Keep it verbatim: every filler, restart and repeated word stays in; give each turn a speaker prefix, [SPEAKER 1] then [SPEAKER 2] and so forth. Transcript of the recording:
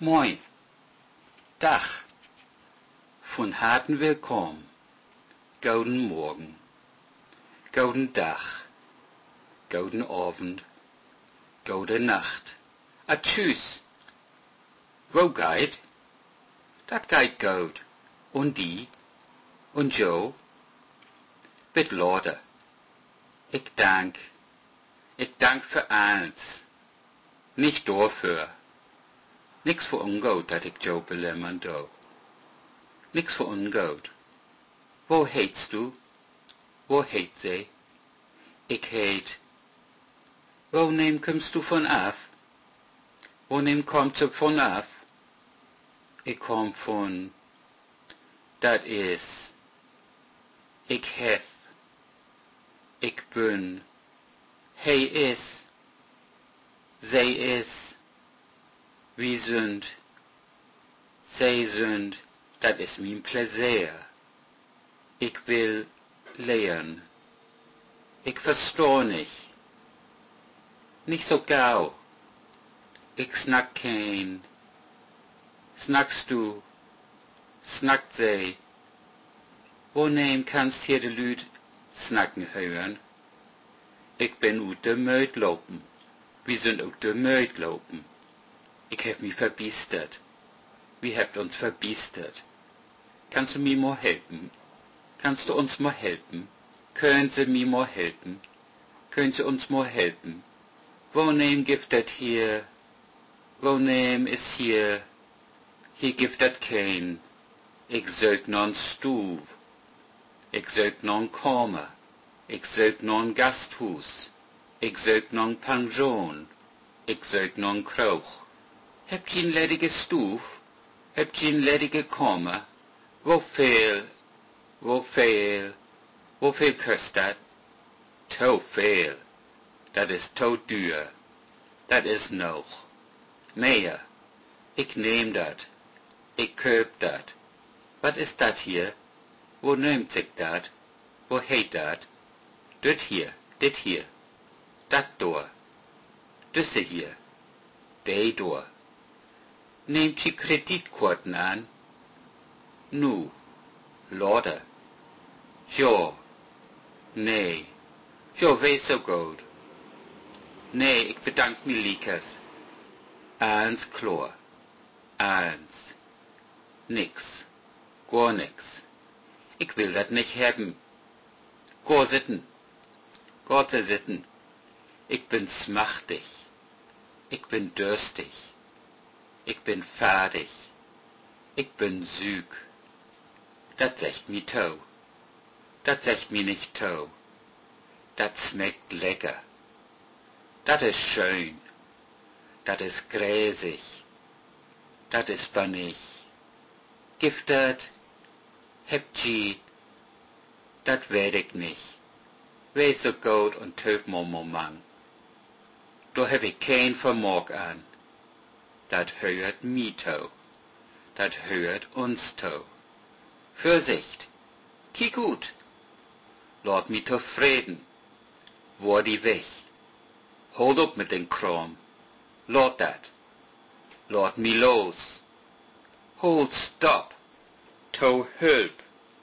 [SPEAKER 1] Moin, Dach, von harten Willkommen, gouden Morgen, gouden Dach, gouden Abend, gouden Nacht, a tschüss. Wo geht? Dat geht goed, und die, und Joe? Bit Lorde, ich dank, ich dank für eins, nicht dafür. Nix voor ongoed dat ik Joe belemmen doe. Nix voor ongoed. Wo heetst du? Wo heet zij? Ik heet. Wo neem kommst du von af? Wo neem kommt du von af? Ik kom von. Dat is. Ik hef. Ik bin. Hij is. Zij is. Wie sind, zij sind, dat is mijn plezier. Ik wil lernen. Ik verstehe nicht. Nicht so gauw. Ik snack kein. Snackst du? Snackt zij? Wanneer kannst hier de Lüd snacken hören? Ik ben uit de Meut lopen. Wir sind uit de Meut lopen. Ich hab mich verbiestert. Wie habt uns verbiestert? Kannst du mir mal helfen? Kannst du uns mal helfen? Können Sie mir mal helfen? Können Sie uns mal helfen? Wo nehm gibt das hier? Wo nehm ist hier? Hier gibt das kein. Ich sög non Stuv. Ich sög non Kammer. Ich sög non Gasthus. Ich sög non Pension. Ich sög non Kroch. Hebt je een ledige stoef? Hebt je een ledige kamer? Hoeveel? Hoeveel? Hoeveel kost dat? Te veel. Dat is te duur. Dat is nog. Meer. Ik neem dat. Ik koop dat. Wat is dat hier? Wo neemt zich dat? Wo heet dat? Dit hier. Dit hier. Dat door. Dusse hier. Die door. Nehmt je Kreditkarten an? Nu, Lorde. Ja, nee, ja, wees so gut. Nee, ich bedank mich liekers. Eins klar, eins. Nix, gar nix. Ich will dat nicht haben. Gar sitten, gar zu sitten. Ich bin smachtig, ich bin durstig. Ich bin fertig. Ich bin süg. Dat sagt mi to. Dat sagt mi nicht to. Dat schmeckt lecker. Dat is schön. Dat is gräsig. Dat is bannig. Giftet. Hebt je. Dat weet ik nicht. Wees so gut und töf Momomang. Da heb ich kein Vermog an. Dat hört mi to. Dat hört uns to. Vorsicht! Kiek gut! Laat mi tevreden. Word die weg. Hold op met den Kram. Laat dat. Laat mi los. Hold stop. To hulp.